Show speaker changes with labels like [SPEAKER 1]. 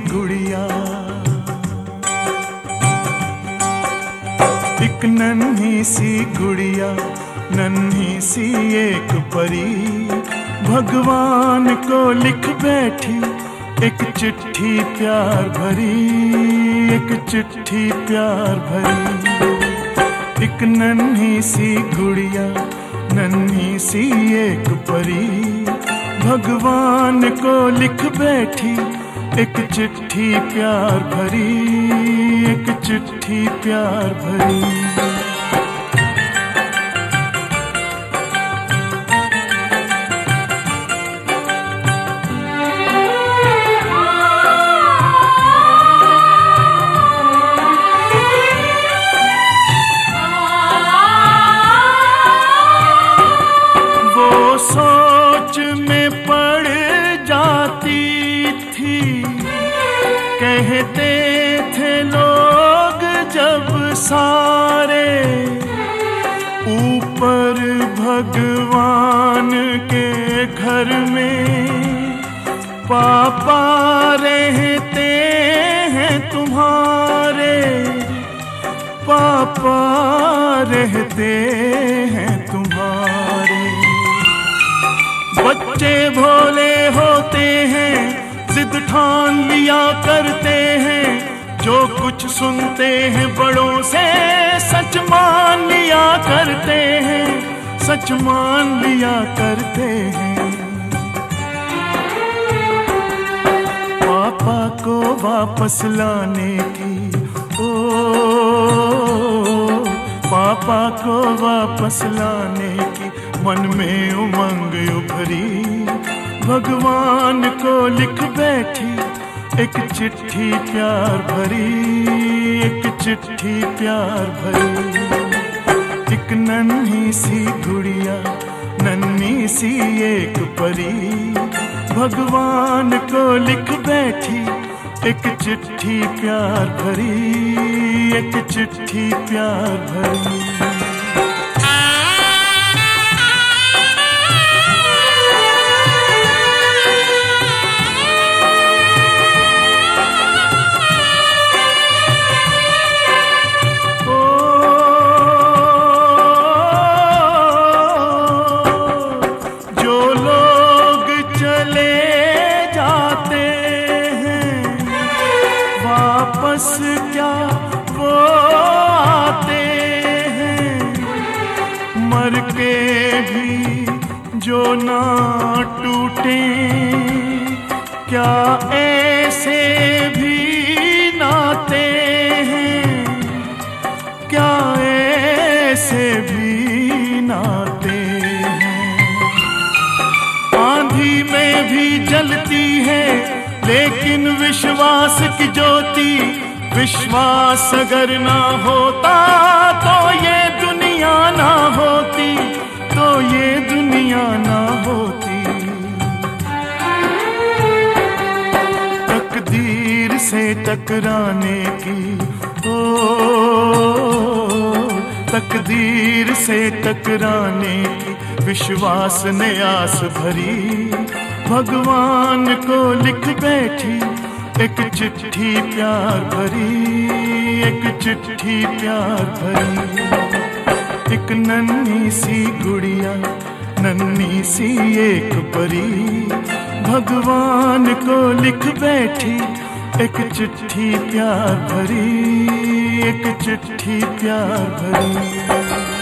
[SPEAKER 1] गुड़िया। एक नन्ही सी गुड़िया, नन्ही सी एक परी, भगवान को लिख बैठी एक चिट्ठी प्यार भरी, एक चिट्ठी प्यार भरी। एक नन्ही सी गुड़िया, नन्ही सी एक परी, भगवान को लिख बैठी एक चिट्ठी प्यार भरी, एक चिट्ठी प्यार भरी। सोच में पड़ जाती थी, कहते थे लोग जब सारे, ऊपर भगवान के घर में पापा रहते हैं तुम्हारे, पापा रहते हैं तुम्हारे। बच्चे भोले होते हैं, जिद ठान लिया करते हैं, जो कुछ सुनते हैं बड़ों से सच मान लिया करते हैं, सच मान लिया करते हैं। पापा को वापस लाने की, पापा को वापस लाने की मन में उमंग उभरी, भगवान को लिख बैठी एक चिट्ठी प्यार भरी, एक चिट्ठी प्यार भरी। एक नन्ही सी गुड़िया, नन्ही सी एक परी, भगवान को लिख बैठी एक चिट्ठी प्यार भरी, एक चिट्ठी प्यार भरी। वापस क्या वो आते हैं, मर के भी जो ना टूटे, क्या ऐसे भी नाते हैं, क्या ऐसे भी नाते हैं। आंधी में भी जलती है लेकिन विश्वास की ज्योति, विश्वास अगर ना होता तो ये दुनिया ना होती, तो ये दुनिया ना होती। तकदीर से टकराने की, तकदीर से टकराने की विश्वास ने आस भरी, भगवान को लिख बैठी एक चिट्ठी प्यार भरी, एक चिट्ठी प्यार भरी। एक नन्ही सी गुड़िया, नन्ही सी एक परी, भगवान को लिख बैठी एक चिट्ठी प्यार भरी, एक चिट्ठी प्यार भरी।